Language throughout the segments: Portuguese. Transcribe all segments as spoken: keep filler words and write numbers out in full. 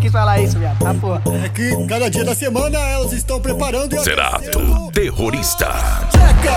quis falar isso, viado. Tá porra. É que cada dia da semana elas estão preparando e Zerato Terrorista. Checa!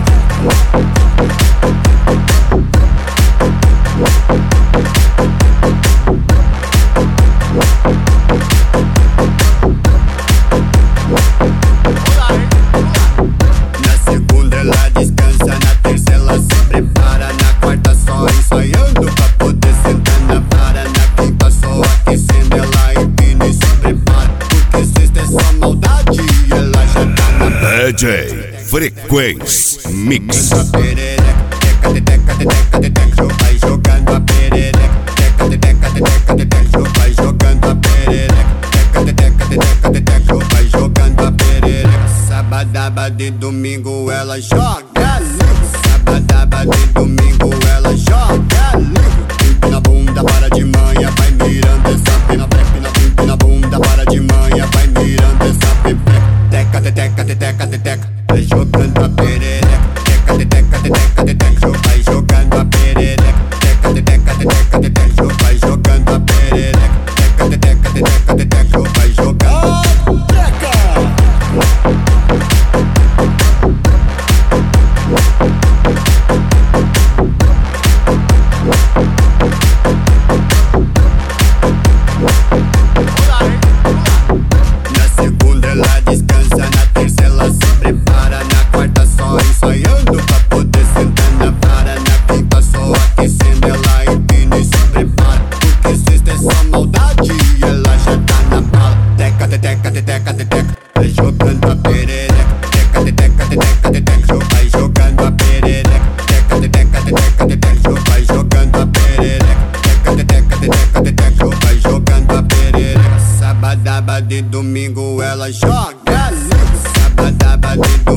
Na segunda ela descansa, na terça ela se prepara, na quarta só ensaiando pra poder sentar na vara, na quinta só aquecendo, ela empina e se prepara, porque sexta é só maldade e ela já tá na D J Frequência Mix. a perereca, teca, teca, teca, teca, vai jogando a perereca, teca, teca, teca, teca, vai jogando a perereca, teca, teca, teca, teca, vai jogando a perereca. Sábado e domingo ela joga livre, sábado e domingo ela joga livre. Empina a bunda, para de manhã, vai mirando essa pena, empina, empina a bunda, para de manhã, vai mirando essa pepeca, teca, teca, teca, teca, vai jogando a perereca, teca, teca, teca, teca, vai jogando a perereca, teca, teca, teca, teca, vai jogando a perereca, teca, teca, teca, teca, vai jogando. Na segunda ela descansa, na terça ela se prepara, na quarta só ensaiando pra poder sentar na vara, na quinta só aquecendo, ela empina e se prepara, porque sexta é só maldade e ela já tá na bala. Teca, teca, teca, teca, vai jogando a perereca, teca, teca, teca, teca, vai jogando a perereca, teca, teca, teca, teca, vai jogando a perereca, teca, teca, teca, teca, vai jogando a perereca. Sábado e domingo ela joga livre, sábado e domingo